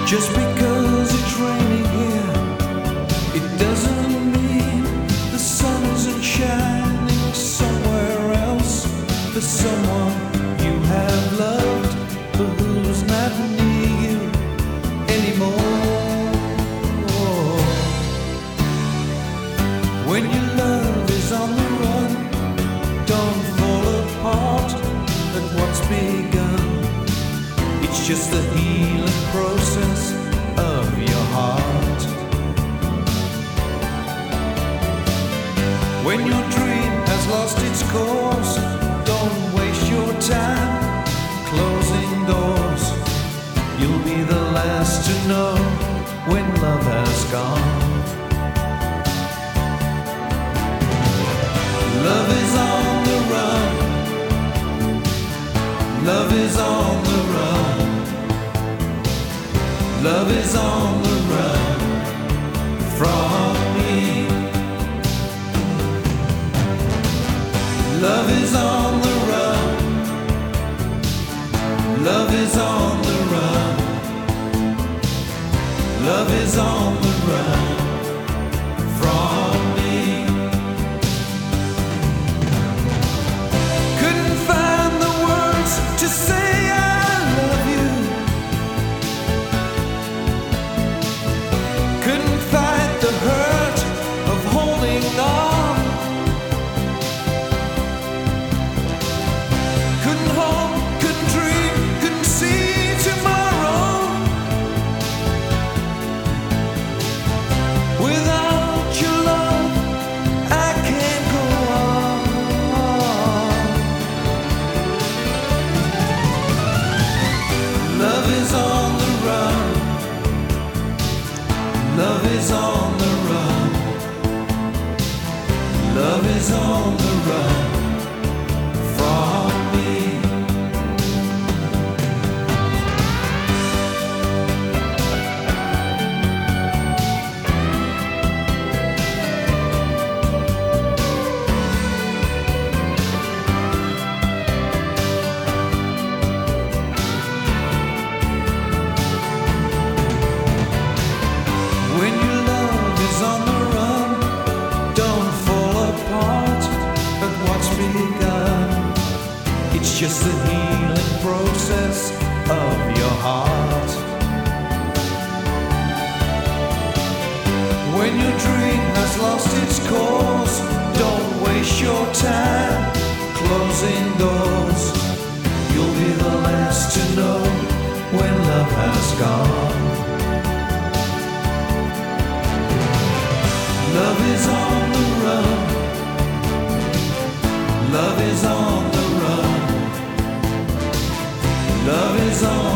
Just because it's raining here, it doesn't mean the sun isn't shining somewhere else for someone you have loved, but who's not near you anymore. When your love is on the run, don't fall apart at what's begun. It's just the healing process of your heart. When your dream has lost its course, don't waste your time closing doors. You'll be the last to know when love has gone. Love is on the run. Love is on the run. Love is on the run from me. Love is on the run. Love is on the run. Love is on the run from me. Couldn't find the words to say I love you. Couldn't fight the hurt of holding on. Couldn't hope, couldn't dream, couldn't see tomorrow. Without your love, I can't go on. Love is on the run. Love is on the run. Love is on the run from me. When your love is on the run, don't fall apart at what's begun. It's just the healing process of your heart. When your dream has lost its course, don't waste your time closing doors. You'll be the last to know when love has gone. Love is on the run. Love is on the run. Love is on